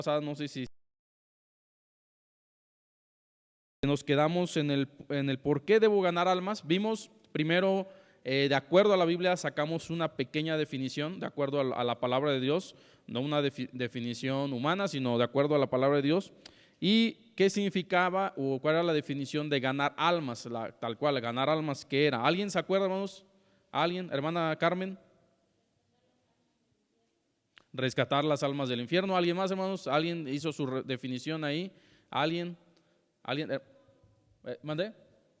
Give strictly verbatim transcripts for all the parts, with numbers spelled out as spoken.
pasada, no sé si nos quedamos en el, en el por qué debo ganar almas. Vimos primero, eh, de acuerdo a la Biblia, sacamos una pequeña definición, de acuerdo a la, a la palabra de Dios, no una defi- definición humana, sino de acuerdo a la palabra de Dios. Y qué significaba o cuál era la definición de ganar almas, la, tal cual, ganar almas, ¿qué era? ¿Alguien se acuerda, hermanos? ¿Alguien? Hermana Carmen. Rescatar las almas del infierno. ¿Alguien más, hermanos? ¿Alguien hizo su re- definición ahí? ¿Alguien? ¿Alguien? Eh, eh, ¿Mandé?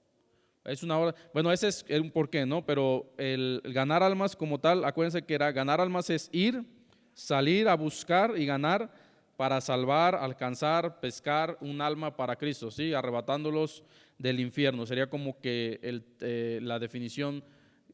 Es una hora. Bueno, ese es un porqué, ¿no? Pero el, el ganar almas como tal, acuérdense que era ganar almas es ir, salir a buscar y ganar para salvar, alcanzar, pescar un alma para Cristo, ¿sí? Arrebatándolos del infierno. Sería como que el, eh, la definición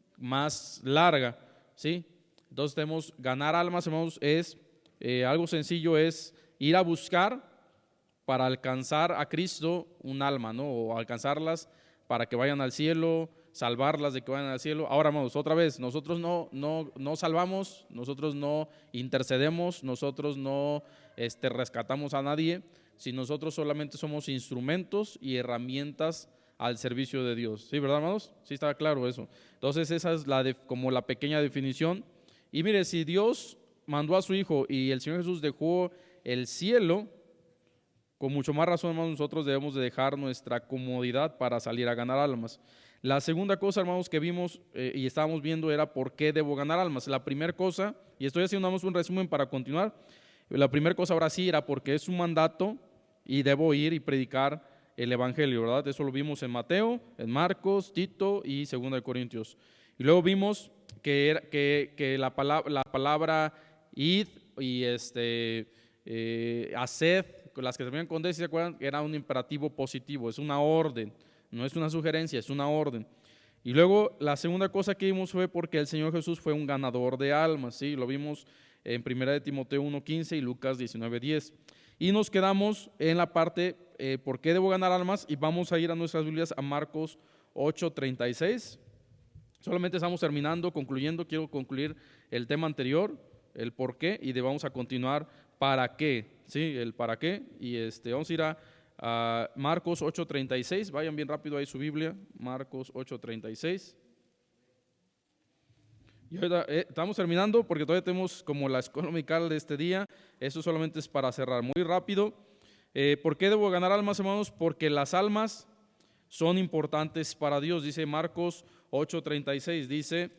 más larga, ¿sí? Entonces tenemos ganar almas, hermanos, es eh, algo sencillo, es ir a buscar para alcanzar a Cristo un alma, ¿no? O alcanzarlas para que vayan al cielo, salvarlas de que vayan al cielo. Ahora, hermanos, otra vez, nosotros no, no, no salvamos, nosotros no intercedemos, nosotros no este, rescatamos a nadie, si nosotros solamente somos instrumentos y herramientas al servicio de Dios. ¿Sí, verdad, hermanos? Sí, está claro eso. Entonces, esa es la de, como la pequeña definición. Y mire, si Dios mandó a su Hijo y el Señor Jesús dejó el cielo, con mucho más razón, hermanos, nosotros debemos de dejar nuestra comodidad para salir a ganar almas. La segunda cosa, hermanos, que vimos eh, y estábamos viendo era por qué debo ganar almas. La primera cosa, y estoy haciendo un resumen para continuar, la primera cosa ahora sí era porque es un mandato y debo ir y predicar el Evangelio, ¿verdad? Eso lo vimos en Mateo, en Marcos, Tito y segunda de Corintios. Y luego vimos que, era, que, que la, palabra, la palabra id y este, eh, haced, las que terminan con D, si se acuerdan, era un imperativo positivo, es una orden, no es una sugerencia, es una orden. Y luego la segunda cosa que vimos fue porque el Señor Jesús fue un ganador de almas, ¿sí? Lo vimos en primera de Timoteo uno quince y Lucas diecinueve diez. Y nos quedamos en la parte, eh, ¿por qué debo ganar almas? Y vamos a ir a nuestras Biblias a Marcos ocho treinta y seis. Solamente estamos terminando, concluyendo, quiero concluir el tema anterior, el por qué, y de vamos a continuar para qué, ¿sí? El para qué, y este, vamos a ir a, a Marcos ocho treinta y seis, vayan bien rápido ahí su Biblia, Marcos ocho treinta y seis. Y ahorita, eh, estamos terminando porque todavía tenemos como la escuela dominical de este día, eso solamente es para cerrar muy rápido. Eh, ¿Por qué debo ganar almas, hermanos? Porque las almas son importantes para Dios, dice Marcos ocho treinta y seis, dice,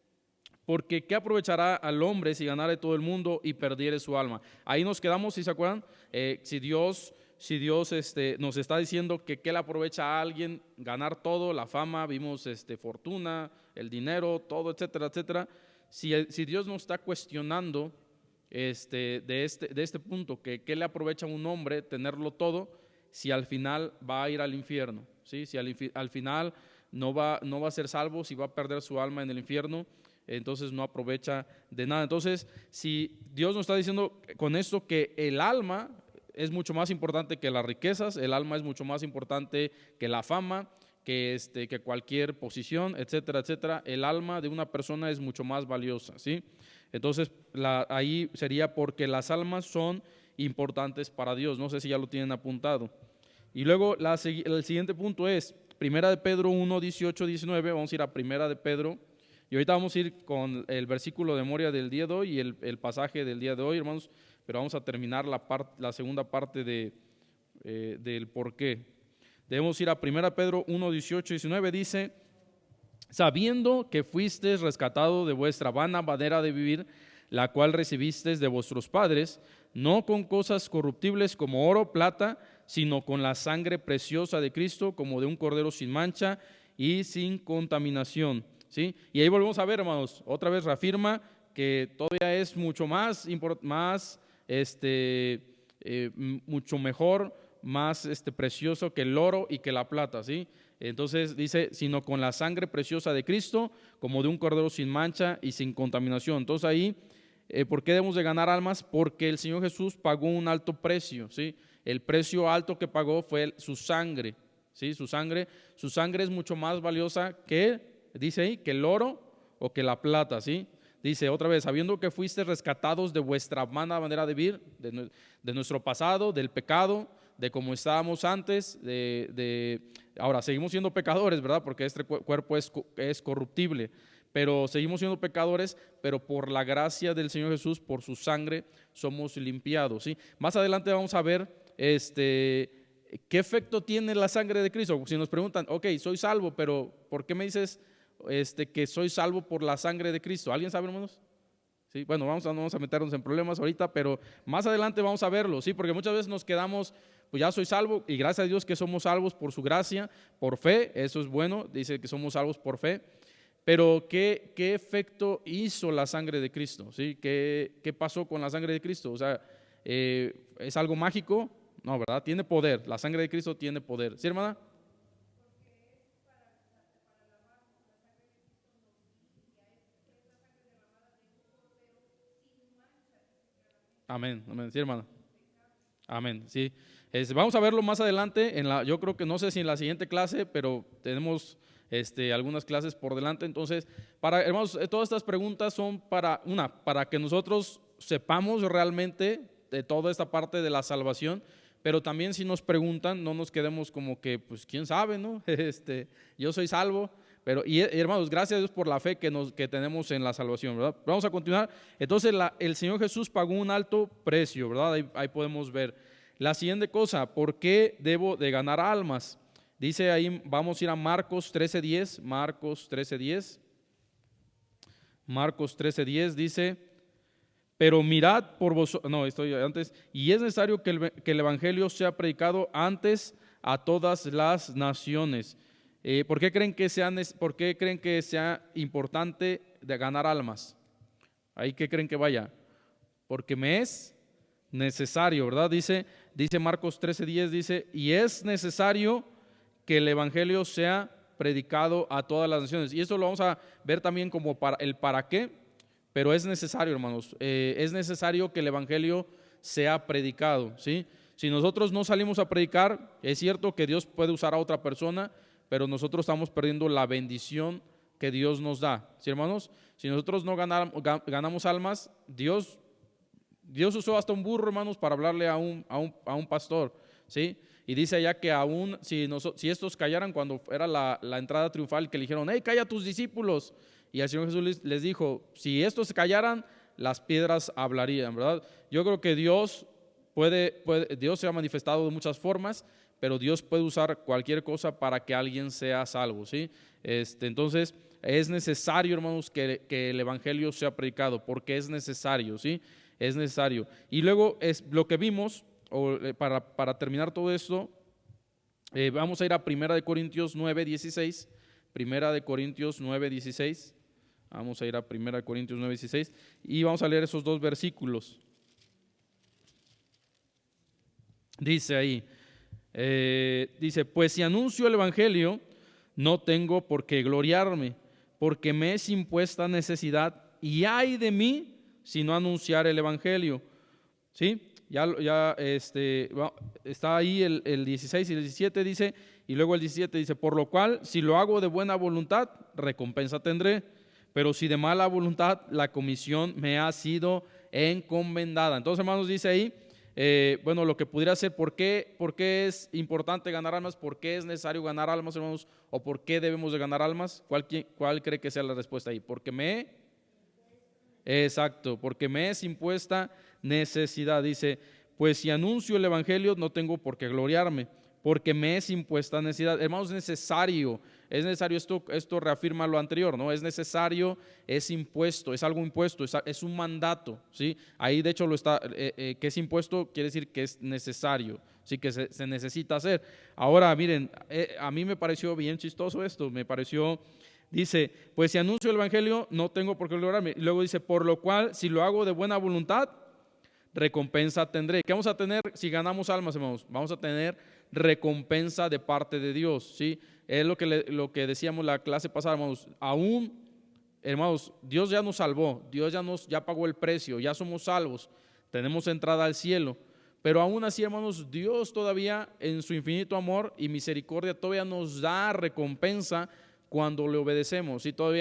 porque ¿qué aprovechará al hombre si ganare todo el mundo y perdiere su alma? Ahí nos quedamos, si se acuerdan, eh, si Dios, si Dios este, nos está diciendo que ¿qué le aprovecha a alguien? Ganar todo, la fama, vimos este, fortuna, el dinero, todo, etcétera, etcétera. Si, si Dios nos está cuestionando este, de, este, de este punto, que ¿qué le aprovecha a un hombre tenerlo todo si al final va a ir al infierno? ¿Sí? Si al, al final no va, no va a ser salvo, si va a perder su alma en el infierno, entonces no aprovecha de nada. Entonces, si Dios nos está diciendo con esto que el alma es mucho más importante que las riquezas, el alma es mucho más importante que la fama, que, este, que cualquier posición, etcétera, etcétera, el alma de una persona es mucho más valiosa, ¿sí? Entonces, la, ahí sería porque las almas son importantes para Dios. No sé si ya lo tienen apuntado. Y luego la, el siguiente punto es Primera de Pedro uno, dieciocho, diecinueve. Vamos a ir a Primera de Pedro. Y ahorita vamos a ir con el versículo de memoria del día de hoy y el, el pasaje del día de hoy, hermanos, pero vamos a terminar la, part, la segunda parte de, eh, del por qué. Debemos ir a Primera de Pedro uno, dieciocho, diecinueve, dice, sabiendo que fuisteis rescatado de vuestra vana manera de vivir, la cual recibisteis de vuestros padres, no con cosas corruptibles como oro, plata, sino con la sangre preciosa de Cristo, como de un cordero sin mancha y sin contaminación. ¿Sí? Y ahí volvemos a ver, hermanos, otra vez reafirma que todavía es mucho más, más este, eh, mucho mejor, más este, precioso que el oro y que la plata, ¿sí? Entonces dice, sino con la sangre preciosa de Cristo, como de un cordero sin mancha y sin contaminación. Entonces ahí, eh, ¿por qué debemos de ganar almas? Porque el Señor Jesús pagó un alto precio, ¿sí? El precio alto que pagó fue su sangre, ¿sí? Su sangre, su sangre es mucho más valiosa que, dice ahí, que el oro o que la plata, ¿sí? Dice otra vez, sabiendo que fuiste rescatados de vuestra mala manera de vivir, de, de nuestro pasado, del pecado, de cómo estábamos antes, de, de ahora seguimos siendo pecadores, ¿verdad? Porque este cuerpo es, es corruptible, pero seguimos siendo pecadores, pero por la gracia del Señor Jesús, por su sangre, somos limpiados, ¿sí? Más adelante vamos a ver este, qué efecto tiene la sangre de Cristo. Si nos preguntan, ok, soy salvo, pero ¿por qué me dices este, que soy salvo por la sangre de Cristo? ¿Alguien sabe, hermanos? Sí, bueno, vamos a, no vamos a meternos en problemas ahorita, pero más adelante vamos a verlo, ¿sí? Porque muchas veces nos quedamos, pues ya soy salvo, y gracias a Dios que somos salvos por su gracia, por fe, eso es bueno, dice que somos salvos por fe. Pero ¿qué, qué efecto hizo la sangre de Cristo? ¿Sí? ¿Qué, qué pasó con la sangre de Cristo? O sea, eh, ¿es algo mágico? No, ¿verdad? Tiene poder, la sangre de Cristo tiene poder. ¿Sí, hermana? Amén, amén, sí, hermana. Amén, sí. Es, vamos a verlo más adelante, en la, yo creo que no sé si en la siguiente clase, pero tenemos este, algunas clases por delante. Entonces, para, hermanos, todas estas preguntas son para, una, para que nosotros sepamos realmente de toda esta parte de la salvación, pero también si nos preguntan, no nos quedemos como que, pues, quién sabe, ¿no? Este, yo soy salvo. Pero, y hermanos, gracias a Dios por la fe que, nos, que tenemos en la salvación, ¿verdad? Vamos a continuar. Entonces, la, el Señor Jesús pagó un alto precio, ¿verdad? Ahí, ahí podemos ver. La siguiente cosa, ¿por qué debo de ganar almas? Dice ahí, vamos a ir a Marcos trece diez, Marcos trece diez. Marcos trece diez dice, pero mirad por vosotros, no, estoy antes, y es necesario que el, que el Evangelio sea predicado antes a todas las naciones. Eh, ¿por qué creen que sea, por qué creen que sea importante de ganar almas? ¿Ahí qué creen que vaya? Porque me es necesario, ¿verdad? Dice, dice Marcos trece diez, dice, y es necesario que el Evangelio sea predicado a todas las naciones. Y esto lo vamos a ver también como para el para qué, pero es necesario, hermanos, eh, es necesario que el Evangelio sea predicado, ¿sí? Si nosotros no salimos a predicar, es cierto que Dios puede usar a otra persona, pero nosotros estamos perdiendo la bendición que Dios nos da, ¿sí, hermanos? Si nosotros no ganamos, ganamos almas, Dios, Dios usó hasta un burro, hermanos, para hablarle a un, a un, a un pastor, ¿sí? Y dice allá que aún si, nos, si estos callaran cuando era la, la entrada triunfal, que le dijeron, hey, calla a tus discípulos, y el Señor Jesús les, les dijo, si estos se callaran, las piedras hablarían, ¿verdad? Yo creo que Dios puede, puede Dios se ha manifestado de muchas formas, pero Dios puede usar cualquier cosa para que alguien sea salvo, ¿sí? Este, entonces, es necesario, hermanos, que, que el Evangelio sea predicado, porque es necesario, ¿sí? Es necesario. Y luego, es lo que vimos, o, eh, para, para terminar todo esto, eh, vamos a ir a Primera de Corintios nueve dieciséis, Primera de Corintios nueve dieciséis, vamos a ir a Primera de Corintios nueve dieciséis, y vamos a leer esos dos versículos. Dice ahí, Eh, dice, pues si anuncio el Evangelio, no tengo por qué gloriarme, porque me es impuesta necesidad, y ay de mí si no anunciar el Evangelio. ¿Sí? Ya, ya este, está ahí el, el dieciséis y el diecisiete dice, y luego el diecisiete dice, por lo cual, si lo hago de buena voluntad, recompensa tendré, pero si de mala voluntad, la comisión me ha sido encomendada. Entonces, hermanos, dice ahí, Eh, bueno, lo que pudiera ser, ¿por qué, ¿por qué es importante ganar almas? ¿Por qué es necesario ganar almas, hermanos? ¿O por qué debemos de ganar almas? ¿Cuál, cuál cree que sea la respuesta ahí? Porque me, exacto, porque me es impuesta necesidad. Dice, pues si anuncio el Evangelio no tengo por qué gloriarme, porque me es impuesta necesidad. Hermanos, es necesario, es necesario, esto, esto reafirma lo anterior, ¿no? Es necesario, es impuesto, es algo impuesto, es, es un mandato, ¿sí? Ahí de hecho lo está, eh, eh, que es impuesto quiere decir que es necesario, ¿sí? Que se, se necesita hacer. Ahora, miren, eh, a mí me pareció bien chistoso esto, me pareció, dice, pues si anuncio el Evangelio no tengo por qué gloriarme. Y luego dice, por lo cual, si lo hago de buena voluntad, recompensa tendré. ¿Qué vamos a tener si ganamos almas, hermanos? Vamos a tener recompensa de parte de Dios, ¿sí? Es lo que, le, lo que decíamos la clase pasada, hermanos. Aún, hermanos, Dios ya nos salvó, Dios ya nos ya pagó el precio, ya somos salvos, tenemos entrada al cielo. Pero aún así, hermanos, Dios todavía en su infinito amor y misericordia todavía nos da recompensa cuando le obedecemos. Y todavía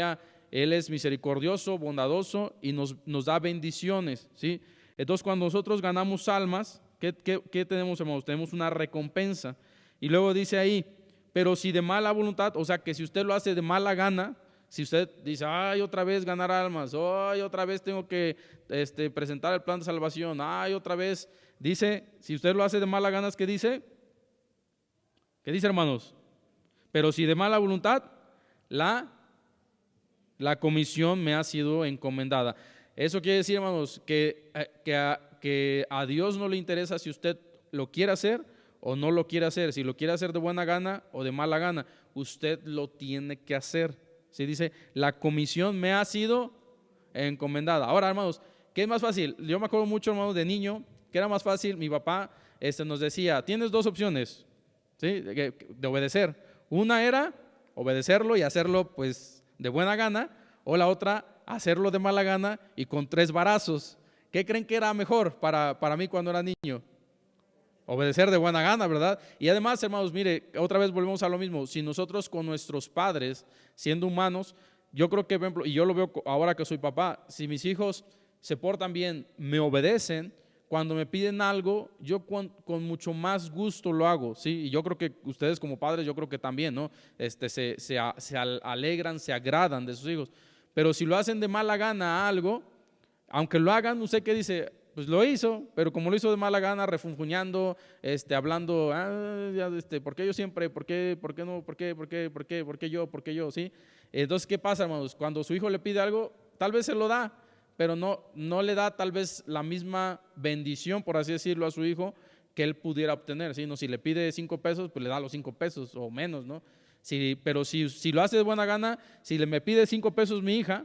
Él es misericordioso, bondadoso y nos, nos da bendiciones, ¿sí? Entonces, cuando nosotros ganamos almas, ¿qué, qué, qué tenemos, hermanos? Tenemos una recompensa. Y luego dice ahí, pero si de mala voluntad, o sea, que si usted lo hace de mala gana, si usted dice, ay, otra vez ganar almas, ay, otra vez tengo que este, presentar el plan de salvación, ay, otra vez, dice, si usted lo hace de mala gana, ¿qué dice? ¿Qué dice, hermanos? Pero si de mala voluntad, la, la comisión me ha sido encomendada. Eso quiere decir, hermanos, que, que, a, que a Dios no le interesa si usted lo quiere hacer o no lo quiere hacer, si lo quiere hacer de buena gana o de mala gana, usted lo tiene que hacer. ¿Sí? Dice, la comisión me ha sido encomendada. Ahora, hermanos, ¿qué es más fácil? Yo me acuerdo mucho, hermanos, de niño, que era más fácil, mi papá este, nos decía, tienes dos opciones, ¿sí? de, de obedecer. Una era obedecerlo y hacerlo pues de buena gana, o la otra, hacerlo de mala gana y con tres varazos. ¿Qué creen que era mejor para, para mí cuando era niño? Obedecer de buena gana, ¿verdad? Y además, hermanos, mire, otra vez volvemos a lo mismo. Si nosotros con nuestros padres, siendo humanos, yo creo que, por ejemplo, y yo lo veo ahora que soy papá, si mis hijos se portan bien, me obedecen, cuando me piden algo, yo con, con mucho más gusto lo hago, ¿sí? Y yo creo que ustedes como padres, yo creo que también, ¿no? Este, se, se, se alegran, se agradan de sus hijos. Pero si lo hacen de mala gana a algo, aunque lo hagan, usted que dice, pues lo hizo, pero como lo hizo de mala gana, refunfuñando, este, hablando, ah, ya, este, ¿por qué yo siempre? ¿Por qué? ¿Por qué no? ¿Por qué? ¿Por qué? ¿Por qué? ¿Por qué yo? ¿Por qué yo? ¿Sí? Entonces, ¿qué pasa, hermanos? Cuando su hijo le pide algo, tal vez se lo da, pero no, no le da tal vez la misma bendición, por así decirlo, a su hijo que él pudiera obtener, ¿sí? No, si le pide cinco pesos, pues le da los cinco pesos o menos, ¿no? Si, pero si, si lo hace de buena gana, si le me pide cinco pesos mi hija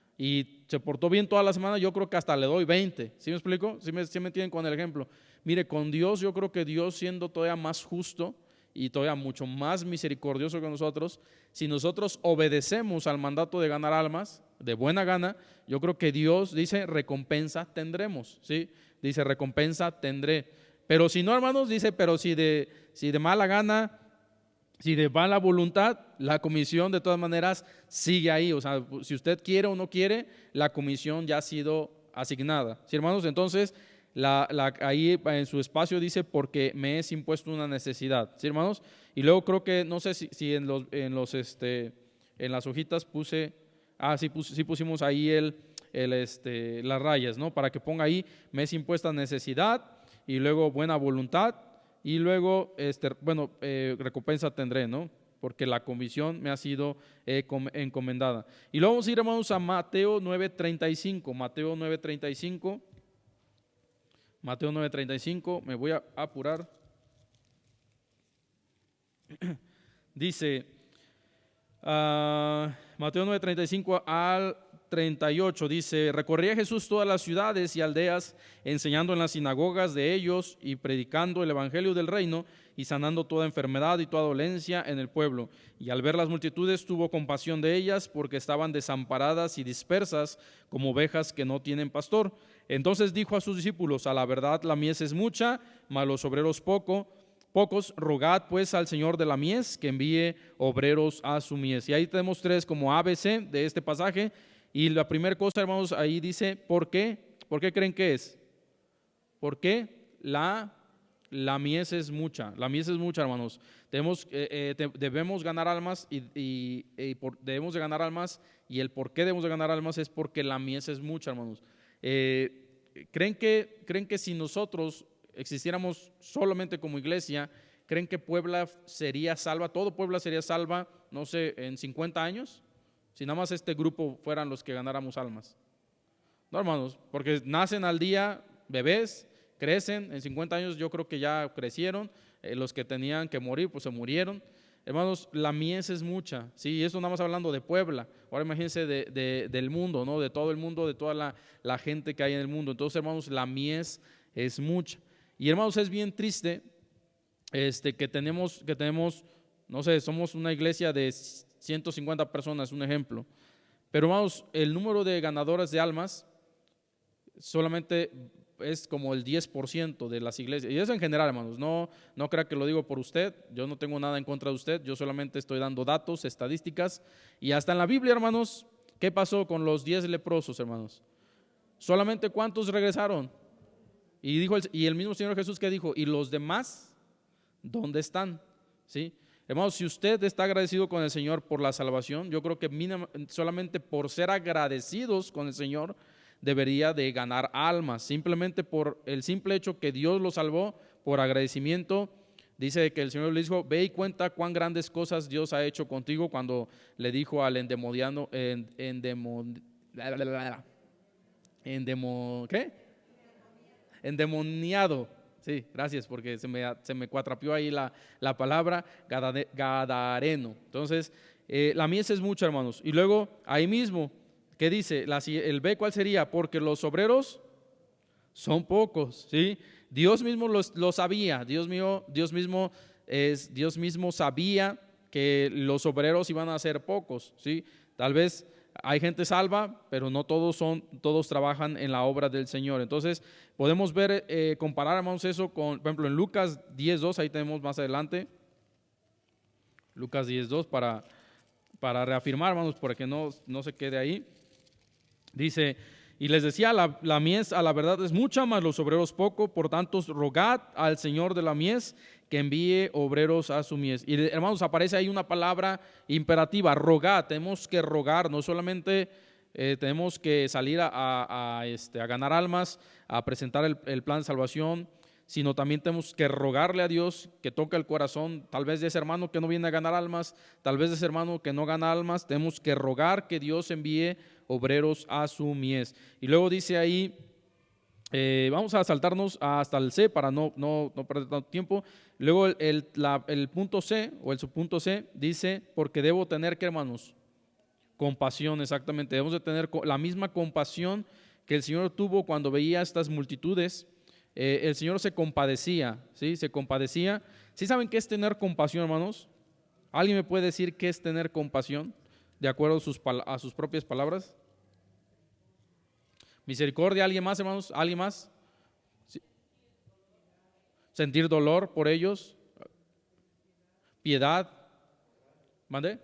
y se portó bien toda la semana, yo creo que hasta le doy veinte. ¿Sí me explico? ¿Sí me, sí me entienden con el ejemplo? Mire, con Dios, yo creo que Dios, siendo todavía más justo y todavía mucho más misericordioso que nosotros, si nosotros obedecemos al mandato de ganar almas de buena gana, yo creo que Dios dice, recompensa tendremos, ¿sí? Dice, recompensa tendré. Pero si no, hermanos, dice, pero si de, si de mala gana, si de mala voluntad, la comisión de todas maneras sigue ahí. O sea, si usted quiere o no quiere, la comisión ya ha sido asignada. ¿Sí, hermanos? Entonces, la, la, ahí en su espacio dice, porque me es impuesto una necesidad. ¿Sí, hermanos? Y luego creo que, no sé si, si en, los, en, los, este, en las hojitas puse, ah, sí, pus, sí pusimos ahí el, el, este, las rayas, ¿no? Para que ponga ahí, me es impuesta necesidad y luego buena voluntad. Y luego, este, bueno, eh, recompensa tendré, ¿no? Porque la comisión me ha sido eh, encomendada. Y luego vamos a ir, hermanos, a Mateo nueve treinta y cinco. Mateo nueve treinta y cinco. Mateo nueve treinta y cinco. Me voy a apurar. Dice, uh, Mateo nueve treinta y cinco al treinta y ocho, dice, recorría Jesús todas las ciudades y aldeas, enseñando en las sinagogas de ellos y predicando el evangelio del reino y sanando toda enfermedad y toda dolencia en el pueblo. Y al ver las multitudes tuvo compasión de ellas, porque estaban desamparadas y dispersas como ovejas que no tienen pastor. Entonces dijo a sus discípulos, a la verdad la mies es mucha, mas los obreros poco, pocos, rogad pues al Señor de la mies que envíe obreros a su mies. Y ahí tenemos tres como A B C de este pasaje. Y la primera cosa, hermanos, ahí dice, ¿por qué? ¿Por qué creen que es? Porque la, la mies es mucha, la mies es mucha, hermanos. Debemos, eh, eh, debemos ganar almas y, y, y por, debemos de ganar almas y el por qué debemos de ganar almas es porque la mies es mucha, hermanos. Eh, ¿creen que, ¿Creen que si nosotros existiéramos solamente como iglesia, creen que Puebla sería salva, todo Puebla sería salva, no sé, en cincuenta años? Si nada más este grupo fueran los que ganáramos almas. No, hermanos, porque nacen al día bebés, crecen, en cincuenta años yo creo que ya crecieron, eh, los que tenían que morir, pues se murieron. Hermanos, la mies es mucha, sí, eso nada más hablando de Puebla. Ahora imagínense de, de, del mundo, ¿no? De todo el mundo, de toda la, la gente que hay en el mundo. Entonces, hermanos, la mies es mucha. Y hermanos, es bien triste este, que tenemos, que tenemos, no sé, somos una iglesia de ciento cincuenta personas, un ejemplo. Pero hermanos, el número de ganadoras de almas solamente es como el diez por ciento de las iglesias. Y eso en general, hermanos, no, no crea que lo digo por usted, yo no tengo nada en contra de usted, yo solamente estoy dando datos, estadísticas. Y hasta en la Biblia, hermanos, ¿qué pasó con los diez leprosos, hermanos? ¿Solamente cuántos regresaron? Y dijo el, y el mismo Señor Jesús que dijo, ¿y los demás dónde están? ¿Sí? Hermanos, si usted está agradecido con el Señor por la salvación, yo creo que mínima, solamente por ser agradecidos con el Señor debería de ganar almas, simplemente por el simple hecho que Dios lo salvó, por agradecimiento. Dice que el Señor le dijo, ve y cuenta cuán grandes cosas Dios ha hecho contigo, cuando le dijo al endemoniado, endemo, endemo, ¿qué? Endemoniado. Sí, gracias, porque se me, se me cuatrapió ahí la, la palabra gadareno. Entonces, eh, la mies es mucha, hermanos. Y luego, ahí mismo, ¿qué dice? La, el B, ¿cuál sería? Porque los obreros son pocos, ¿sí? Dios mismo lo, lo sabía, Dios mío, Dios mismo es, Dios mismo sabía que los obreros iban a ser pocos, ¿sí? Tal vez hay gente salva, pero no todos son, todos trabajan en la obra del Señor. Entonces, podemos ver, eh, comparar, hermanos, eso con, por ejemplo, en Lucas diez dos, ahí tenemos más adelante, Lucas diez dos, para, para reafirmar, hermanos, para que no, no se quede ahí. Dice, y les decía, la, la mies a la verdad es mucha, mas los obreros poco, por tanto, rogad al Señor de la mies que envíe obreros a su mies. Y hermanos, aparece ahí una palabra imperativa, rogad. Tenemos que rogar, no solamente eh, tenemos que salir a, a, a, este, a ganar almas, a presentar el, el plan de salvación, sino también tenemos que rogarle a Dios que toque el corazón, tal vez de ese hermano que no viene a ganar almas, tal vez de ese hermano que no gana almas. Tenemos que rogar que Dios envíe obreros a su mies. Y luego dice ahí, eh, vamos a saltarnos hasta el C para no, no, no perder tanto tiempo. Luego el, el, la, el punto C o el subpunto C dice, porque debo tener, ¿qué, hermanos? Compasión, exactamente. Debemos de tener la misma compasión que el Señor tuvo cuando veía estas multitudes. Eh, el Señor se compadecía, ¿sí? Se compadecía. ¿Sí saben qué es tener compasión, hermanos? ¿Alguien me puede decir qué es tener compasión de acuerdo a sus, a sus propias palabras? Misericordia, ¿alguien más, hermanos? ¿Alguien más? ¿Sí? Sentir dolor por ellos. Piedad. ¿Mande?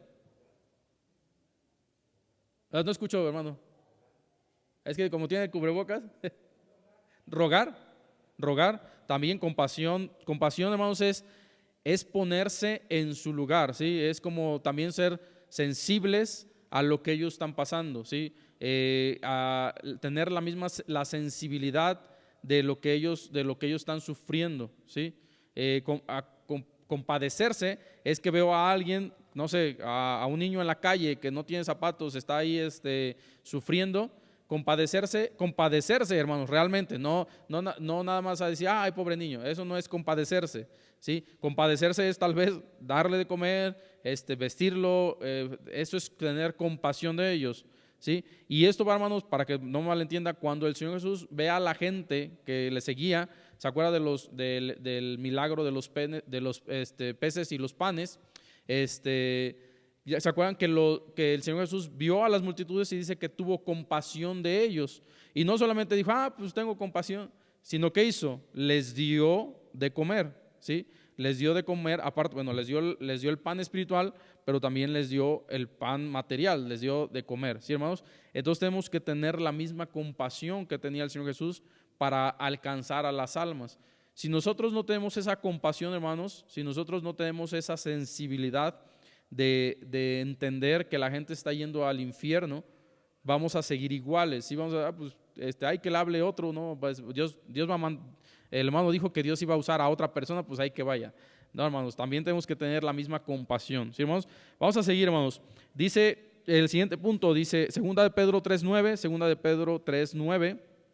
No escucho, hermano. Es que como tiene cubrebocas. Rogar, rogar. También compasión. Compasión, hermanos, es, es ponerse en su lugar, ¿sí? Es como también ser sensibles a lo que ellos están pasando, ¿sí? Eh, a tener la misma la sensibilidad de lo que ellos de lo que ellos están sufriendo, ¿sí? Eh, com, a, com, compadecerse es que veo a alguien, no sé, a, a un niño en la calle que no tiene zapatos, está ahí este, sufriendo. Compadecerse, compadecerse, hermanos, realmente, no, no, no nada más a decir, ay, pobre niño, eso no es compadecerse, ¿sí? Compadecerse es tal vez darle de comer, este, vestirlo, eh, eso es tener compasión de ellos, ¿sí? Y esto va, hermanos, para que no me malentienda, cuando el Señor Jesús ve a la gente que le seguía, ¿se acuerda de los, del, del milagro de los, pene, de los este, peces y los panes? Este... ¿Se acuerdan que, lo, que el Señor Jesús vio a las multitudes y dice que tuvo compasión de ellos? Y no solamente dijo, ah, pues tengo compasión, sino que hizo, les dio de comer, ¿sí? Les dio de comer, aparte, bueno, les dio, les dio el pan espiritual, pero también les dio el pan material, les dio de comer, ¿sí, hermanos? Entonces tenemos que tener la misma compasión que tenía el Señor Jesús para alcanzar a las almas. Si nosotros no tenemos esa compasión, hermanos, si nosotros no tenemos esa sensibilidad De, de entender que la gente está yendo al infierno, vamos a seguir iguales. ¿Sí? Vamos a, ah, pues, este, hay que le hable otro, ¿no? Pues Dios, Dios va a man, el hermano dijo que Dios iba a usar a otra persona, pues hay que vaya. No, hermanos, también tenemos que tener la misma compasión. ¿Sí, hermanos? Vamos a seguir, hermanos. Dice el siguiente punto, dice segunda de Pedro tres nueve, segunda de Pedro tres nueve,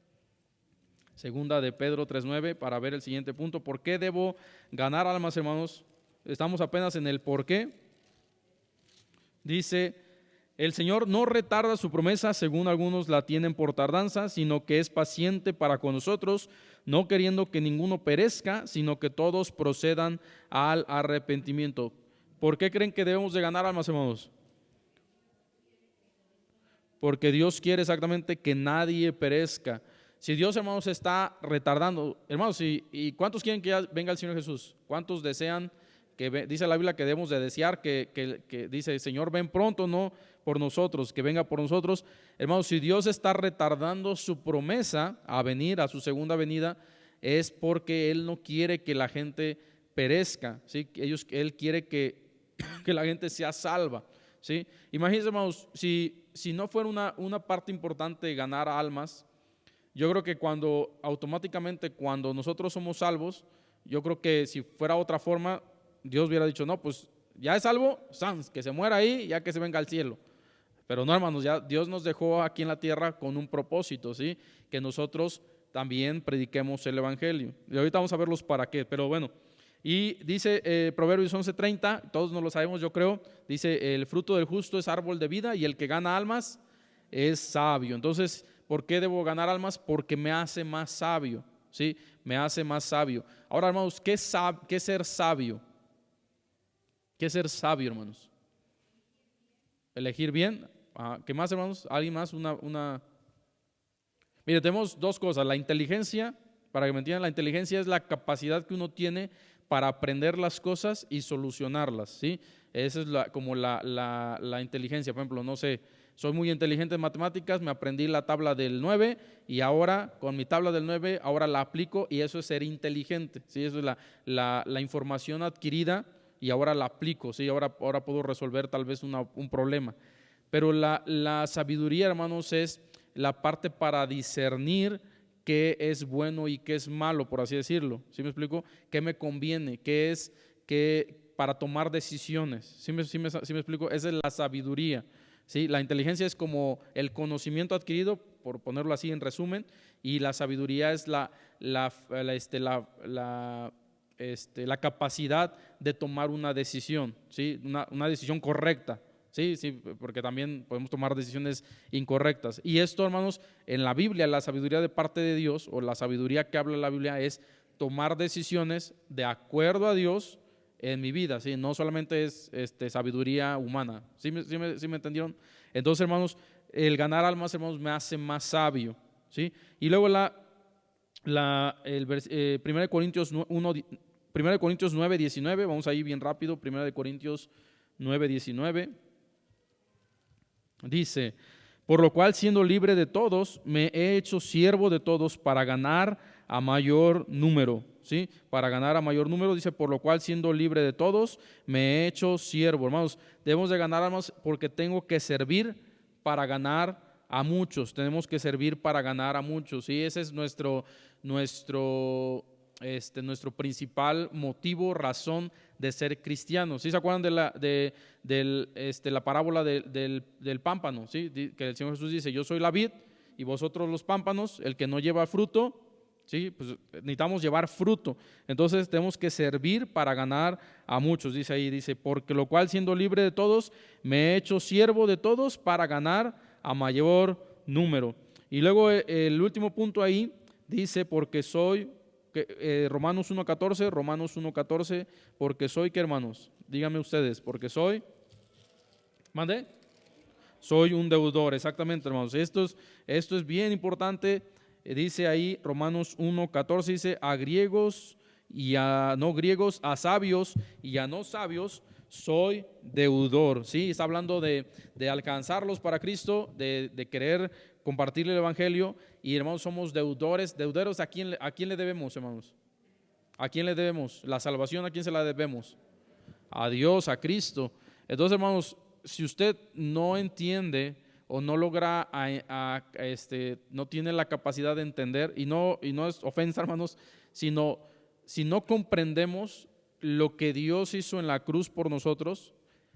segunda de Pedro tres nueve, para ver el siguiente punto. ¿Por qué debo ganar almas, hermanos? Estamos apenas en el por qué. Dice, el Señor no retarda su promesa, según algunos la tienen por tardanza, sino que es paciente para con nosotros, no queriendo que ninguno perezca, sino que todos procedan al arrepentimiento. ¿Por qué creen que debemos de ganar almas, hermanos? Porque Dios quiere exactamente que nadie perezca. Si Dios, hermanos, está retardando, hermanos, ¿y, y cuántos quieren que ya venga el Señor Jesús? ¿Cuántos desean que ve, dice la Biblia que debemos de desear, que, que, que dice, Señor, ven pronto, no por nosotros, que venga por nosotros. Hermanos, si Dios está retardando su promesa a venir, a su segunda venida, es porque Él no quiere que la gente perezca, ¿sí? Ellos, Él quiere que, que la gente sea salva, ¿sí? Imagínense, hermanos, si, si no fuera una, una parte importante ganar almas, yo creo que cuando automáticamente cuando nosotros somos salvos, yo creo que si fuera otra forma, Dios hubiera dicho, no, pues ya es salvo, sans, que se muera ahí, ya que se venga al cielo. Pero no, hermanos, ya Dios nos dejó aquí en la tierra con un propósito, ¿sí? Que nosotros también prediquemos el evangelio. Y ahorita vamos a ver los para qué, pero bueno. Y dice eh, Proverbios once treinta, todos nos lo sabemos, yo creo, dice, el fruto del justo es árbol de vida y el que gana almas es sabio. Entonces, ¿por qué debo ganar almas? Porque me hace más sabio, ¿sí? Me hace más sabio. Ahora, hermanos, ¿qué, sab- qué es ser sabio? ¿Qué es ser sabio, hermanos? Elegir bien. Ah, ¿qué más, hermanos? ¿Alguien más? Una, una... Mire, tenemos dos cosas. La inteligencia, para que me entiendan, la inteligencia es la capacidad que uno tiene para aprender las cosas y solucionarlas, ¿sí? Esa es la, como la, la, la inteligencia. Por ejemplo, no sé, soy muy inteligente en matemáticas, me aprendí la tabla del nueve y ahora con mi tabla del nueve, ahora la aplico y eso es ser inteligente, ¿sí? Eso es la, la, la información adquirida y ahora la aplico, ¿sí? Ahora, ahora puedo resolver tal vez una, un problema. Pero la, la sabiduría, hermanos, es la parte para discernir qué es bueno y qué es malo, por así decirlo. ¿Sí me explico? ¿Qué me conviene? ¿Qué es qué para tomar decisiones? ¿Sí me, sí me, sí me explico? Esa es la sabiduría, ¿sí? La inteligencia es como el conocimiento adquirido, por ponerlo así en resumen, y la sabiduría es la, la, la, este, la, la, este, la capacidad de tomar una decisión, ¿sí? Una, una decisión correcta. Sí, sí, porque también podemos tomar decisiones incorrectas. Y esto, hermanos, en la Biblia, la sabiduría de parte de Dios, o la sabiduría que habla la Biblia, es tomar decisiones de acuerdo a Dios en mi vida, ¿sí? No solamente es este, sabiduría humana. ¿Sí me, sí, me, ¿Sí me entendieron? Entonces, hermanos, el ganar almas, hermanos, me hace más sabio, ¿sí? Y luego la, la, el eh, primero Corintios uno, primero Corintios nueve, diecinueve, vamos ahí bien rápido, primero Corintios nueve, diecinueve. Dice, por lo cual siendo libre de todos, me he hecho siervo de todos para ganar a mayor número, ¿sí? Para ganar a mayor número, dice, por lo cual siendo libre de todos, me he hecho siervo. Hermanos, debemos de ganar almas porque tengo que servir para ganar a muchos, tenemos que servir para ganar a muchos, ¿sí? Ese es nuestro, nuestro, este, nuestro principal motivo, razón de ser cristianos. ¿Sí se acuerdan de la, de, de, este, la parábola de, del, del pámpano? ¿Sí? Que el Señor Jesús dice, yo soy la vid y vosotros los pámpanos, el que no lleva fruto, ¿sí? Pues necesitamos llevar fruto. Entonces tenemos que servir para ganar a muchos, dice ahí, dice, porque lo cual siendo libre de todos, me he hecho siervo de todos para ganar a mayor número. Y luego el último punto ahí dice, porque soy... Que, eh, Romanos uno catorce, Romanos uno catorce, porque soy, ¿qué, hermanos? Díganme ustedes, porque soy, ¿mande? Soy un deudor, exactamente, hermanos. Esto es, esto es bien importante, eh, dice ahí Romanos uno catorce, dice, a griegos y a no griegos, a sabios y a no sabios, soy deudor, ¿sí? Está hablando de, de alcanzarlos para Cristo, de, de querer compartir el evangelio. Y hermanos, somos deudores, deuderos. ¿A quién, ¿A quién le debemos, hermanos? ¿A quién le debemos? La salvación, ¿a quién se la debemos? A Dios, a Cristo. Entonces, hermanos, si usted no entiende o no logra, a, a, a este, no tiene la capacidad de entender, y no, y no es ofensa, hermanos, sino si no comprendemos lo que Dios hizo en la cruz por nosotros,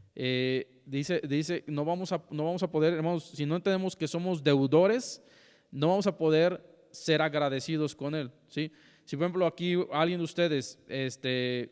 eh, dice, dice no, vamos a, no vamos a poder, hermanos, si no entendemos que somos deudores, no vamos a poder ser agradecidos con Él, ¿sí? Si por ejemplo aquí alguien de ustedes, este,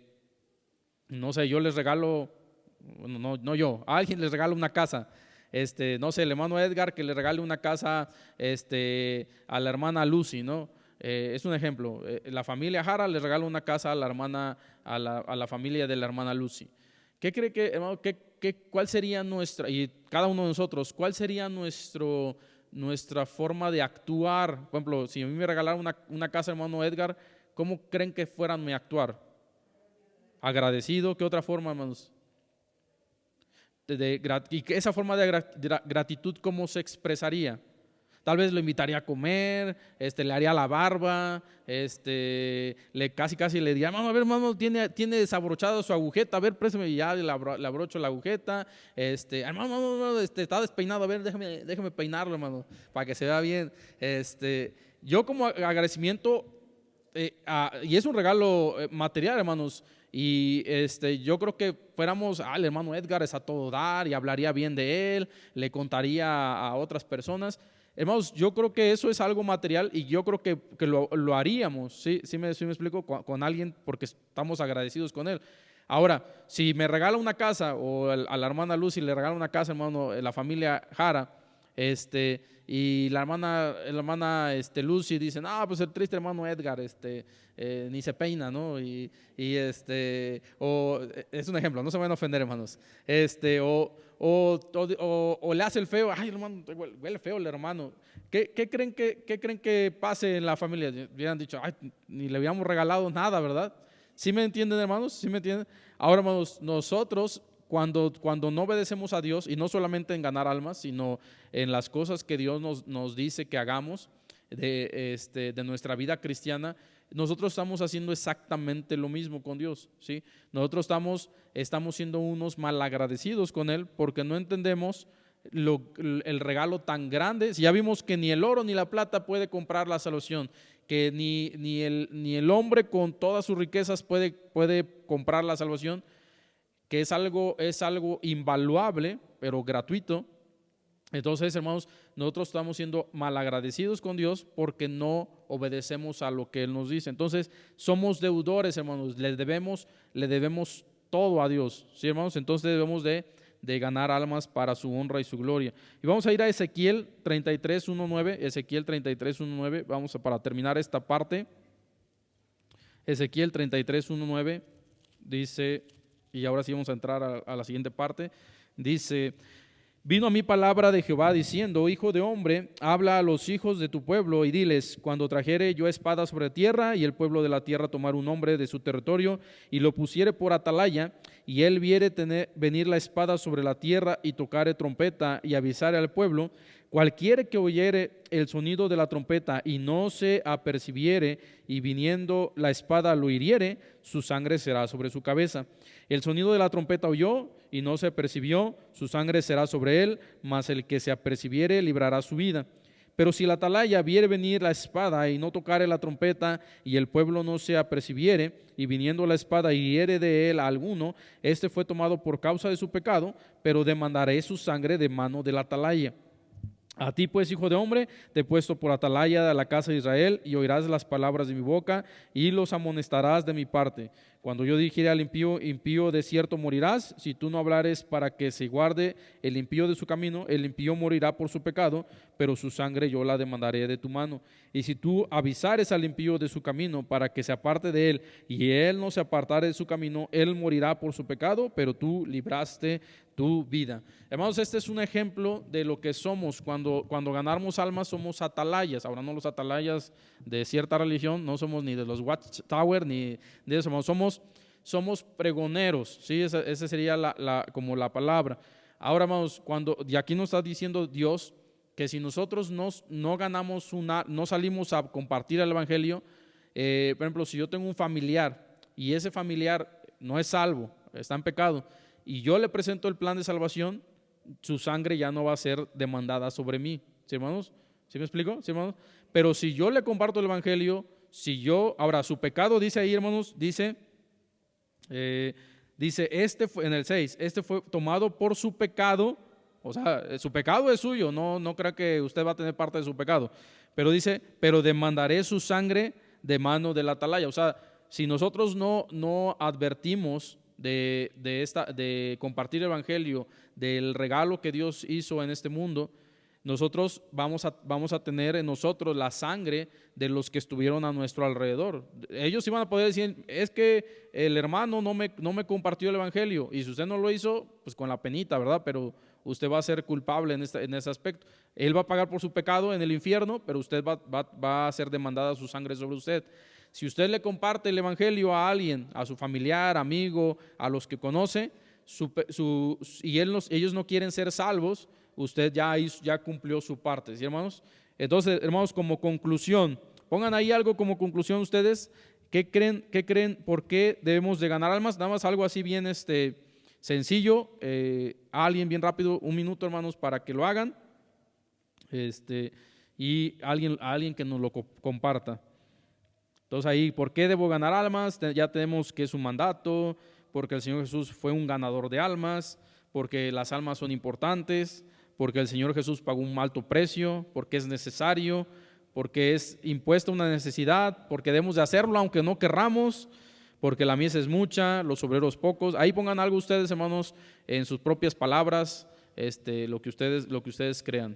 no sé, yo les regalo, no, no yo, alguien les regala una casa, este, no sé, el hermano Edgar que le regale una casa este, a la hermana Lucy, ¿no? Eh, es un ejemplo, eh, la familia Jara le regala una casa a la hermana, a la, a la familia de la hermana Lucy. ¿Qué cree que, hermano, qué, qué, cuál sería nuestra, y cada uno de nosotros, cuál sería nuestro, nuestra forma de actuar? Por ejemplo, si a mí me regalaran una, una casa, hermano Edgar, ¿cómo creen que fueran mi actuar? agradecido. ¿Qué otra forma, hermanos? De, de, y que esa forma de gratitud, ¿cómo se expresaría? Tal vez lo invitaría a comer, este, le haría la barba, este, le, casi casi le diría, vamos a ver, hermano, tiene, tiene desabrochado su agujeta, a ver, préstame, y ya le, abro, le abrocho la agujeta, este, hermano, este, está despeinado, a ver, déjame, déjame peinarlo, hermano, para que se vea bien. Este, yo como agradecimiento, eh, ah, y es un regalo material, hermanos, y este, yo creo que fuéramos, ah, el hermano Edgar es a todo dar y hablaría bien de él, le contaría a otras personas. Hermanos, yo creo que eso es algo material y yo creo que, que lo, lo haríamos, ¿sí? ¿Sí me, sí me explico? Con, con alguien porque estamos agradecidos con él. Ahora, si me regala una casa o el, a la hermana Lucy le regala una casa, hermano, la familia Jara, este, y la hermana, la hermana este, Lucy dice, no, pues el triste hermano Edgar este, eh, ni se peina, ¿no? Y, y este, o, es un ejemplo, no se van a ofender, hermanos. Este, o, o, o, o le hace el feo, ay, hermano, huele feo el hermano. ¿Qué, qué, creen que, ¿Qué creen que pase en la familia? Hubieran dicho, ay, ni le habíamos regalado nada, ¿verdad? ¿Sí me entienden, hermanos? ¿Sí me entienden? Ahora, hermanos, nosotros Cuando, cuando no obedecemos a Dios, y no solamente en ganar almas, sino en las cosas que Dios nos, nos dice que hagamos de, este, de nuestra vida cristiana, nosotros estamos haciendo exactamente lo mismo con Dios, ¿sí? Nosotros estamos, estamos siendo unos malagradecidos con Él porque no entendemos lo, el regalo tan grande. Si ya vimos que ni el oro ni la plata puede comprar la salvación, que ni, ni, el, ni el hombre con todas sus riquezas puede, puede comprar la salvación, que es algo, es algo invaluable, pero gratuito. Entonces, hermanos, nosotros estamos siendo malagradecidos con Dios porque no obedecemos a lo que Él nos dice. Entonces, somos deudores, hermanos, le debemos, le debemos todo a Dios, ¿sí, hermanos? Entonces debemos de, de ganar almas para su honra y su gloria. Y vamos a ir a Ezequiel treinta y tres, uno, nueve, Ezequiel treinta y tres, uno, nueve, vamos a, para terminar esta parte. Ezequiel treinta y tres, uno, nueve, dice... Y ahora sí vamos a entrar a, a la siguiente parte. Dice, vino a mí palabra de Jehová diciendo, hijo de hombre, habla a los hijos de tu pueblo y diles, cuando trajere yo espada sobre tierra y el pueblo de la tierra tomar un hombre de su territorio y lo pusiere por atalaya y él viere tener, venir la espada sobre la tierra y tocare trompeta y avisare al pueblo, cualquiera que oyere el sonido de la trompeta y no se apercibiere y viniendo la espada lo hiriere, su sangre será sobre su cabeza. El sonido de la trompeta oyó y no se apercibió, su sangre será sobre él, mas el que se apercibiere librará su vida. Pero si la atalaya viere venir la espada y no tocare la trompeta y el pueblo no se apercibiere y viniendo la espada hiriere de él a alguno, este fue tomado por causa de su pecado, pero demandaré su sangre de mano de la atalaya. A ti pues, hijo de hombre, te he puesto por atalaya a la casa de Israel y oirás las palabras de mi boca y los amonestarás de mi parte. Cuando yo dijere al impío, impío de cierto morirás, si tú no hablares para que se guarde el impío de su camino, el impío morirá por su pecado, pero su sangre yo la demandaré de tu mano. Y si tú avisares al impío de su camino para que se aparte de él y él no se apartare de su camino, él morirá por su pecado, pero tú libraste tu vida. Hermanos, este es un ejemplo de lo que somos cuando, cuando ganamos almas. Somos atalayas. Ahora no los atalayas de cierta religión, no somos ni de los Watchtower ni de eso, hermanos. Somos, somos pregoneros, ¿sí? Esa, esa sería la, la, como la palabra. Ahora, hermanos, cuando, y aquí nos está diciendo Dios que si nosotros no, no ganamos una, no salimos a compartir el evangelio, eh, por ejemplo, si yo tengo un familiar y ese familiar no es salvo, está en pecado, y yo le presento el plan de salvación, su sangre ya no va a ser demandada sobre mí. ¿Sí, hermanos? ¿Sí me explico? ¿Sí, hermanos? Pero si yo le comparto el evangelio, si yo, ahora su pecado dice ahí, hermanos, dice, eh, dice, este fue, en el seis, este fue tomado por su pecado, o sea, su pecado es suyo, no, no crea que usted va a tener parte de su pecado, pero dice, pero demandaré su sangre de mano del atalaya. O sea, si nosotros no, no advertimos De, de, esta, de compartir el evangelio, del regalo que Dios hizo en este mundo, nosotros vamos a, vamos a tener en nosotros la sangre de los que estuvieron a nuestro alrededor. Ellos iban a poder decir, es que el hermano no me, no me compartió el evangelio, y si usted no lo hizo, pues con la penita, ¿verdad? Pero usted va a ser culpable en, este, en ese aspecto. Él va a pagar por su pecado en el infierno, pero usted va, va, va a ser demandada su sangre sobre usted. Si usted le comparte el evangelio a alguien, a su familiar, amigo, a los que conoce, su, su, y él nos, ellos no quieren ser salvos, usted ya, hizo, ya cumplió su parte, ¿sí, hermanos? Entonces, hermanos, como conclusión, pongan ahí algo como conclusión ustedes. ¿Qué creen, qué creen? ¿Por qué debemos de ganar almas? Nada más algo así bien este, sencillo, eh, a alguien bien rápido, un minuto, hermanos, para que lo hagan, este, y alguien, a alguien que nos lo comparta. Entonces ahí, ¿por qué debo ganar almas? Ya tenemos que es un mandato, porque el Señor Jesús fue un ganador de almas, porque las almas son importantes, porque el Señor Jesús pagó un alto precio, porque es necesario, porque es impuesta una necesidad, porque debemos de hacerlo aunque no querramos, porque la mies es mucha, los obreros pocos. Ahí pongan algo ustedes, hermanos, en sus propias palabras, este, lo que ustedes, lo que ustedes crean.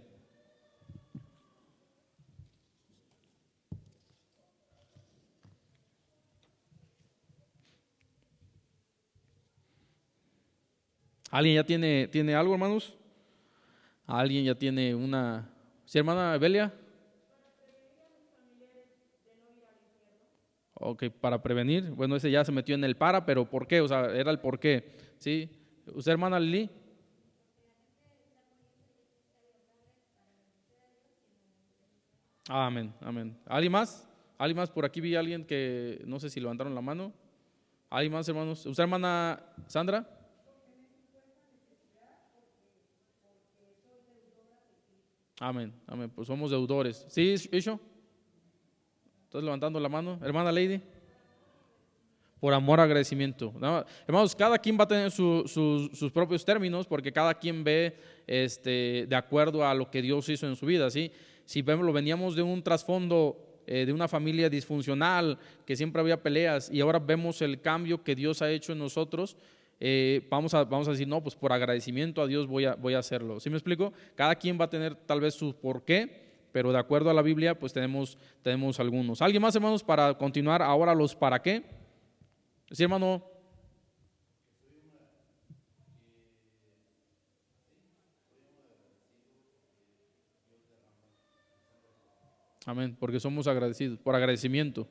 ¿Alguien ya tiene, tiene algo, hermanos? ¿Alguien ya tiene una? ¿Sí, hermana Belia? Ok, para prevenir. Bueno, ese ya se metió en el para, pero ¿por qué? O sea, era el por qué. ¿Sí? ¿Usted, hermana Lili? Amén, amén. ¿Alguien más? ¿Alguien más? Por aquí vi a alguien que no sé si levantaron la mano. ¿Alguien más, hermanos? ¿Usted, hermana Sandra? Amén, amén. Pues somos deudores. ¿Sí, Isho? ¿Estás levantando la mano? Hermana Lady. Por amor, agradecimiento. No, hermanos, cada quien va a tener su, su, sus propios términos, porque cada quien ve este, de acuerdo a lo que Dios hizo en su vida. ¿Sí? Si vemos, lo veníamos de un trasfondo eh, de una familia disfuncional, que siempre había peleas, y ahora vemos el cambio que Dios ha hecho en nosotros, eh, vamos, a, vamos a decir, no, pues por agradecimiento a Dios voy a, voy a hacerlo. ¿Sí me explico? Cada quien va a tener tal vez su por qué, pero de acuerdo a la Biblia, pues tenemos, tenemos algunos. ¿Alguien más, hermanos, para continuar ahora los para qué? Sí, hermano. Amén, porque somos agradecidos, por agradecimiento,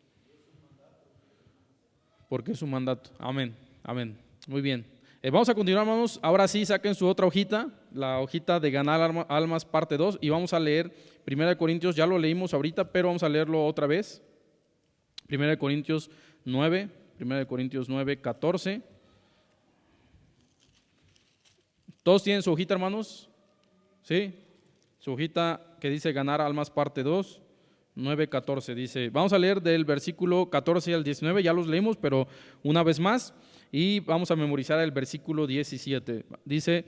porque es un mandato. Amén, amén. Muy bien. Eh, vamos a continuar, hermanos. Ahora sí, saquen su otra hojita, la hojita de ganar almas, parte dos, y vamos a leer Primera de Corintios. Ya lo leímos ahorita, pero vamos a leerlo otra vez. Primera de Corintios nueve, Primera de Corintios nueve, catorce. ¿Todos tienen su hojita, hermanos? ¿Sí? Su hojita que dice ganar almas, parte dos, nueve, catorce. Dice, vamos a leer del versículo catorce al diecinueve, ya los leímos, pero una vez más, y vamos a memorizar el versículo diecisiete. Dice,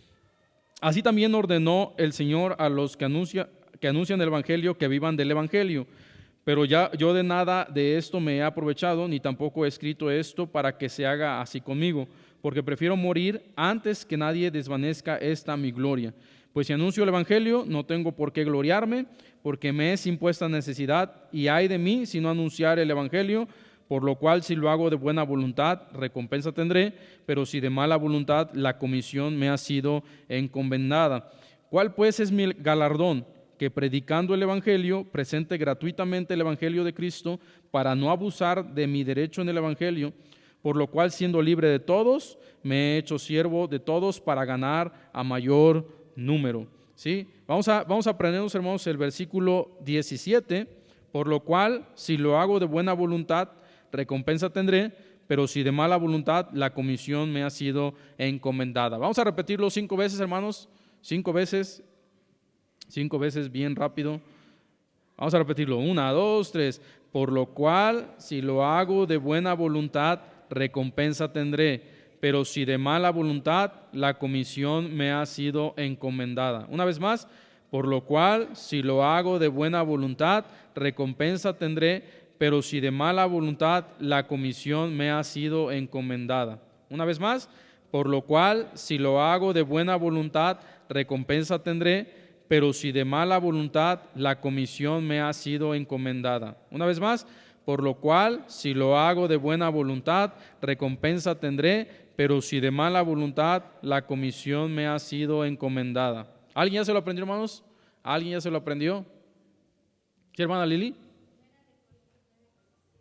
así también ordenó el Señor a los que, anuncia, que anuncian el Evangelio que vivan del Evangelio. Pero ya yo de nada de esto me he aprovechado, ni tampoco he escrito esto para que se haga así conmigo, porque prefiero morir antes que nadie desvanezca esta mi gloria. Pues si anuncio el Evangelio, no tengo por qué gloriarme, porque me es impuesta necesidad, y ay de mí si no anunciar el Evangelio, por lo cual si lo hago de buena voluntad, recompensa tendré, pero si de mala voluntad, la comisión me ha sido encomendada. ¿Cuál pues es mi galardón? Que predicando el Evangelio, presente gratuitamente el Evangelio de Cristo, para no abusar de mi derecho en el Evangelio, por lo cual siendo libre de todos, me he hecho siervo de todos para ganar a mayor número. ¿Sí? Vamos a, vamos a aprendernos, hermanos, el versículo diecisiete, por lo cual si lo hago de buena voluntad, recompensa tendré, pero si de mala voluntad, la comisión me ha sido encomendada. Vamos a repetirlo cinco veces, hermanos, cinco veces. Cinco veces bien rápido. Vamos a repetirlo. Una, dos, tres. Por lo cual, si lo hago de buena voluntad, recompensa tendré. Pero si de mala voluntad, la comisión me ha sido encomendada. Una vez más. Por lo cual, si lo hago de buena voluntad, recompensa tendré. Pero si de mala voluntad, la comisión me ha sido encomendada. Una vez más. Por lo cual, si lo hago de buena voluntad, recompensa tendré. Pero si de mala voluntad, la comisión me ha sido encomendada. Una vez más, por lo cual, si lo hago de buena voluntad, recompensa tendré, pero si de mala voluntad, la comisión me ha sido encomendada. ¿Alguien ya se lo aprendió, hermanos? ¿Alguien ya se lo aprendió? ¿Sí, hermana Lili?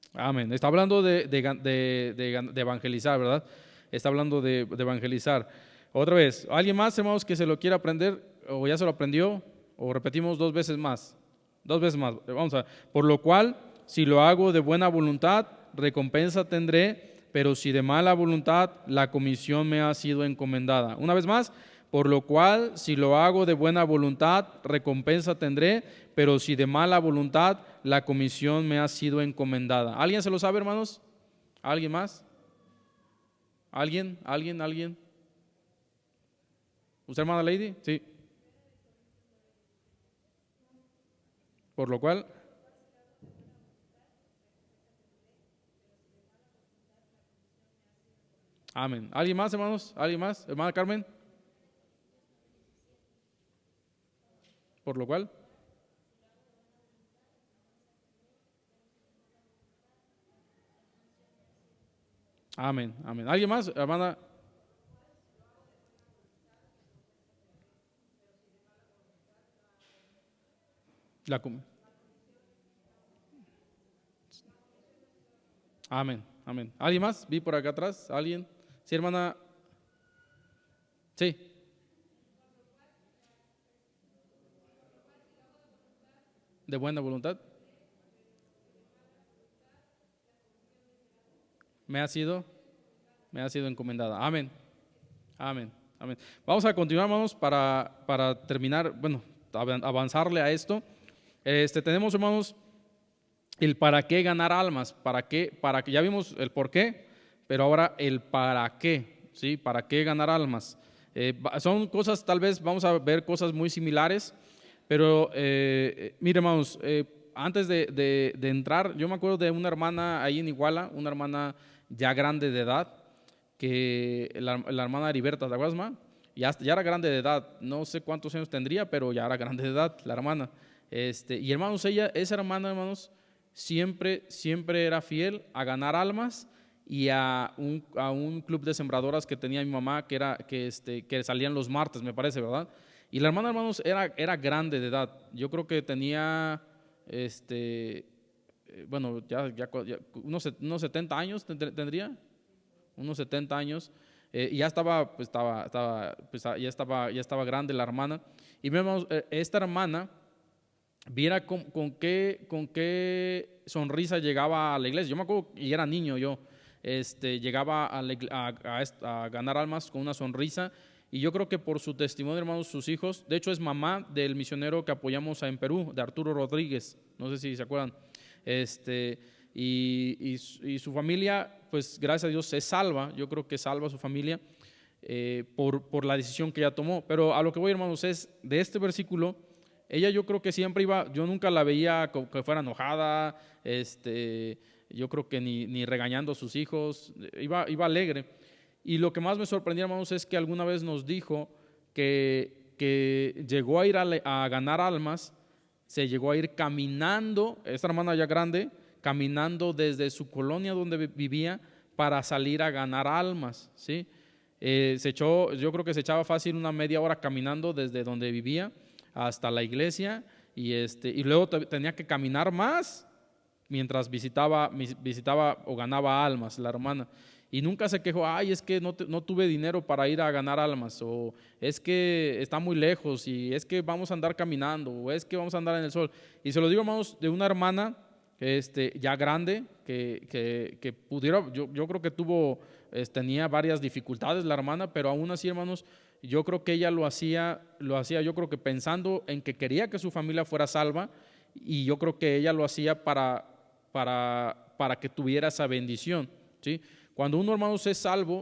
Amén. Está hablando de, de, de, de, de evangelizar, ¿verdad? Está hablando de, de evangelizar. Otra vez, ¿alguien más, hermanos, que se lo quiera aprender o ya se lo aprendió? O repetimos dos veces más. Dos veces más. Vamos a ver. Por lo cual, si lo hago de buena voluntad, recompensa tendré, pero si de mala voluntad, la comisión me ha sido encomendada. Una vez más. Por lo cual, si lo hago de buena voluntad, recompensa tendré, pero si de mala voluntad, la comisión me ha sido encomendada. ¿Alguien se lo sabe, hermanos? ¿Alguien más? ¿Alguien? ¿Alguien? ¿Alguien? ¿Usted, hermana Lady? Sí. Por lo cual. Amén. ¿Alguien más, hermanos? ¿Alguien más? Hermana Carmen. Por lo cual. Amén, amén. ¿Alguien más, hermana? La com- Amén, amén. ¿Alguien más? Vi por acá atrás. ¿Alguien? Sí, hermana. Sí. De buena voluntad. Me ha sido, me ha sido encomendada. Amén, amén, amén. Vamos a continuar, hermanos, para, para terminar, bueno, avanzarle a esto. Este, tenemos, hermanos, el para qué ganar almas, para qué, para que ya vimos el por qué, pero ahora el para qué, ¿sí? ¿Para qué ganar almas? Eh, son cosas, tal vez vamos a ver cosas muy similares, pero eh, mire, hermanos, eh, antes de, de, de entrar, yo me acuerdo de una hermana ahí en Iguala, una hermana ya grande de edad, que la, la hermana Heriberta, ¿te acuerdas, ma? Ya, ya era grande de edad, no sé cuántos años tendría, pero ya era grande de edad la hermana. Este, y hermanos, ella, esa hermana, hermanos, siempre, siempre era fiel a ganar almas y a un, a un club de sembradoras que tenía mi mamá, que, era, que, este, que salían los martes, me parece, ¿verdad? Y la hermana, hermanos, era, era grande de edad. Yo creo que tenía, este, bueno, ya, ya, ya unos, unos setenta años tendría, unos setenta años. Eh, y ya estaba, pues estaba, estaba, pues ya estaba, ya estaba grande la hermana. Y vemos, eh, esta hermana, viera con, con, qué, con qué sonrisa llegaba a la iglesia. Yo me acuerdo, y era niño yo, este, llegaba a, la, a, a, a ganar almas con una sonrisa. Y yo creo que por su testimonio, hermanos, sus hijos, de hecho es mamá del misionero que apoyamos en Perú, de Arturo Rodríguez, no sé si se acuerdan, este, y, y, y su familia, pues gracias a Dios se salva, yo creo que salva a su familia eh, por, por la decisión que ella tomó. Pero a lo que voy, hermanos, es de este versículo, ella yo creo que siempre iba, yo nunca la veía que fuera enojada, este, yo creo que ni, ni regañando a sus hijos, iba, iba alegre. Y lo que más me sorprendió, hermanos, es que alguna vez nos dijo que, que llegó a ir a, a ganar almas, se llegó a ir caminando, esta hermana ya grande, caminando desde su colonia donde vivía para salir a ganar almas, ¿sí? Eh, se echó, yo creo que se echaba fácil una media hora caminando desde donde vivía hasta la iglesia y, este, y luego tenía que caminar más mientras visitaba, visitaba o ganaba almas la hermana. Y nunca se quejó, ay, es que no, te, no tuve dinero para ir a ganar almas, o es que está muy lejos, y es que vamos a andar caminando, o es que vamos a andar en el sol. Y se lo digo, hermanos, de una hermana este, ya grande, que, que, que pudiera, yo, yo creo que tuvo, es, tenía varias dificultades la hermana, pero aún así, hermanos, yo creo que ella lo hacía, lo hacía, yo creo que pensando en que quería que su familia fuera salva, y yo creo que ella lo hacía para, para, para que tuviera esa bendición, ¿sí? Cuando uno, hermanos, es salvo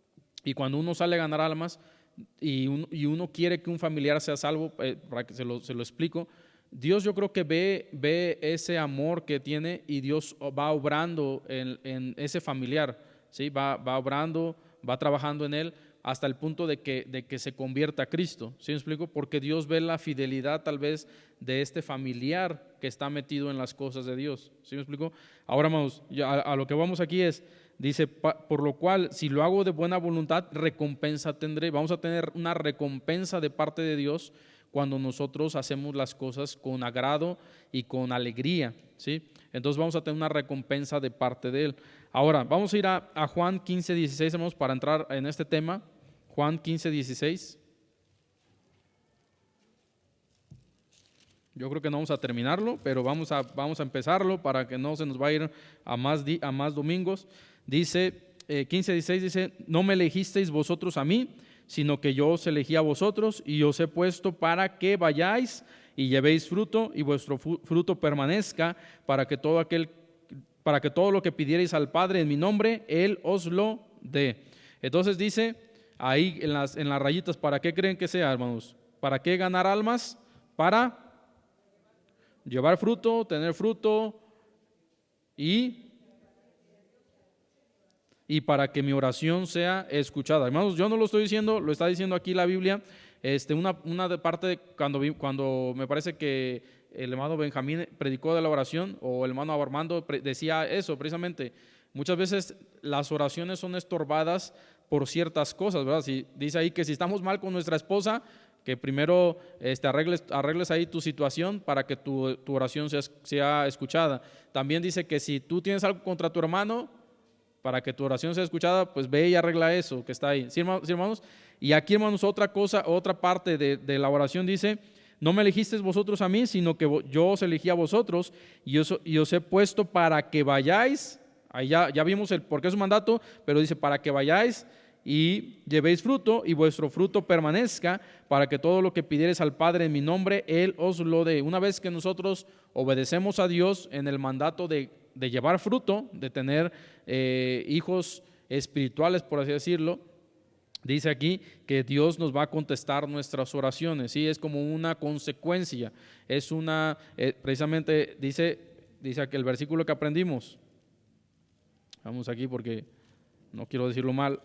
y cuando uno sale a ganar almas y uno, y uno quiere que un familiar sea salvo, eh, para que se lo, se lo explico, Dios yo creo que ve, ve ese amor que tiene y Dios va obrando en, en ese familiar, ¿sí? va, va obrando, va trabajando en él hasta el punto de que, de que se convierta a Cristo, ¿sí me explico? Porque Dios ve la fidelidad tal vez de este familiar que está metido en las cosas de Dios, ¿sí me explico? Ahora, hermanos, a, a lo que vamos aquí es, dice, por lo cual, si lo hago de buena voluntad, recompensa tendré. Vamos a tener una recompensa de parte de Dios cuando nosotros hacemos las cosas con agrado y con alegría, ¿sí? Entonces vamos a tener una recompensa de parte de Él. Ahora, vamos a ir a, a Juan quince, dieciséis, hermanos, para entrar en este tema. Juan quince, dieciséis. Yo creo que no vamos a terminarlo, pero vamos a, vamos a empezarlo para que no se nos vaya a ir a más, di, a más domingos. Dice, eh, quince, dieciséis dice, no me elegisteis vosotros a mí, sino que yo os elegí a vosotros y os he puesto para que vayáis y llevéis fruto y vuestro fruto permanezca, para que todo aquel, para que todo lo que pidierais al Padre en mi nombre, Él os lo dé. Entonces dice ahí en las, en las rayitas, ¿para qué creen que sea, hermanos? ¿Para qué ganar almas? Para llevar fruto, tener fruto y, y para que mi oración sea escuchada. Hermanos, yo no lo estoy diciendo, lo está diciendo aquí la Biblia. Este, una, una de parte de cuando, vi, cuando me parece que el hermano Benjamín predicó de la oración, o el hermano Armando decía eso precisamente. Muchas veces las oraciones son estorbadas por ciertas cosas, ¿verdad? Si, dice ahí que si estamos mal con nuestra esposa, que primero este, arregles, arregles ahí tu situación para que tu, tu oración sea, sea escuchada. También dice que si tú tienes algo contra tu hermano, para que tu oración sea escuchada, pues ve y arregla eso que está ahí. ¿Sí, hermanos? ¿Sí, hermanos? Y aquí, hermanos, otra cosa, otra parte de, de la oración dice, no me elegisteis vosotros a mí, sino que yo os elegí a vosotros y os, y os he puesto para que vayáis. Ahí ya, ya vimos el por qué es un mandato, pero dice para que vayáis y llevéis fruto y vuestro fruto permanezca, para que todo lo que pidiereis al Padre en mi nombre, Él os lo dé. Una vez que nosotros obedecemos a Dios en el mandato de, de llevar fruto, de tener eh, hijos espirituales, por así decirlo, dice aquí que Dios nos va a contestar nuestras oraciones. ¿Sí? Es como una consecuencia, es una, eh, precisamente dice, dice aquí el versículo que aprendimos. Vamos aquí porque no quiero decirlo mal.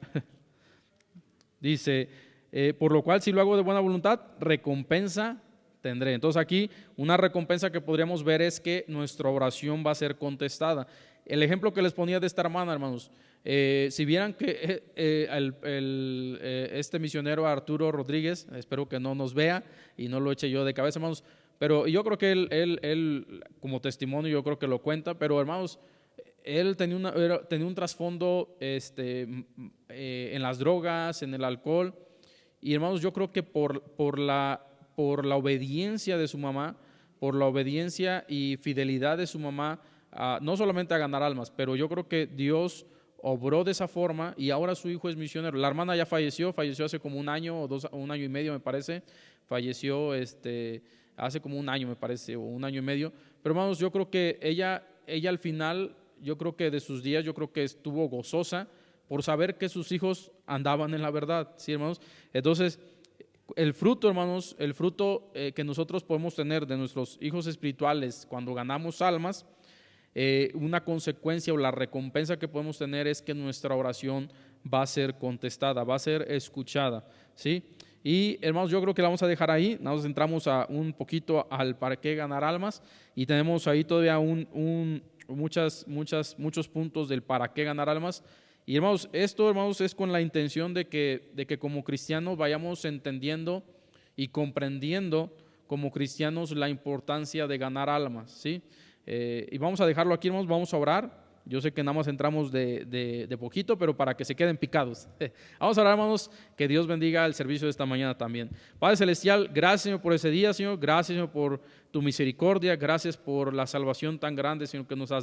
Dice, eh, por lo cual si lo hago de buena voluntad, recompensa tendré. Entonces aquí una recompensa que podríamos ver es que nuestra oración va a ser contestada. El ejemplo que les ponía de esta hermana, hermanos, eh, si vieran que eh, eh, el, el, eh, este misionero Arturo Rodríguez, espero que no nos vea y no lo eche yo de cabeza, hermanos, pero yo creo que él, él, él como testimonio yo creo que lo cuenta, pero hermanos, él tenía, una, era, tenía un trasfondo este, eh, en las drogas, en el alcohol, y hermanos, yo creo que por, por, la, por la obediencia de su mamá, por la obediencia y fidelidad de su mamá, uh, no solamente a ganar almas, pero yo creo que Dios obró de esa forma y ahora su hijo es misionero. La hermana ya falleció, falleció hace como un año o dos, un año y medio me parece, falleció este, hace como un año me parece, o un año y medio, pero hermanos, yo creo que ella, ella al final, yo creo que de sus días, yo creo que estuvo gozosa por saber que sus hijos andaban en la verdad, ¿sí, hermanos? Entonces, el fruto, hermanos, el fruto eh, que nosotros podemos tener de nuestros hijos espirituales cuando ganamos almas, eh, una consecuencia o la recompensa que podemos tener es que nuestra oración va a ser contestada, va a ser escuchada, ¿sí? Y hermanos, yo creo que la vamos a dejar ahí. Nos entramos a un poquito al para qué ganar almas y tenemos ahí todavía un, un muchas, muchas, muchos puntos del para qué ganar almas. Y hermanos, esto, hermanos, es con la intención de que, de que como cristianos vayamos entendiendo y comprendiendo como cristianos la importancia de ganar almas, ¿sí? Eh, y vamos a dejarlo aquí, hermanos, vamos a orar. Yo sé que nada más entramos de, de, de poquito, pero para que se queden picados. Vamos a orar, hermanos, que Dios bendiga el servicio de esta mañana también. Padre Celestial, gracias, Señor, por ese día, Señor. Gracias, Señor, por tu misericordia. Gracias por la salvación tan grande, Señor, que nos has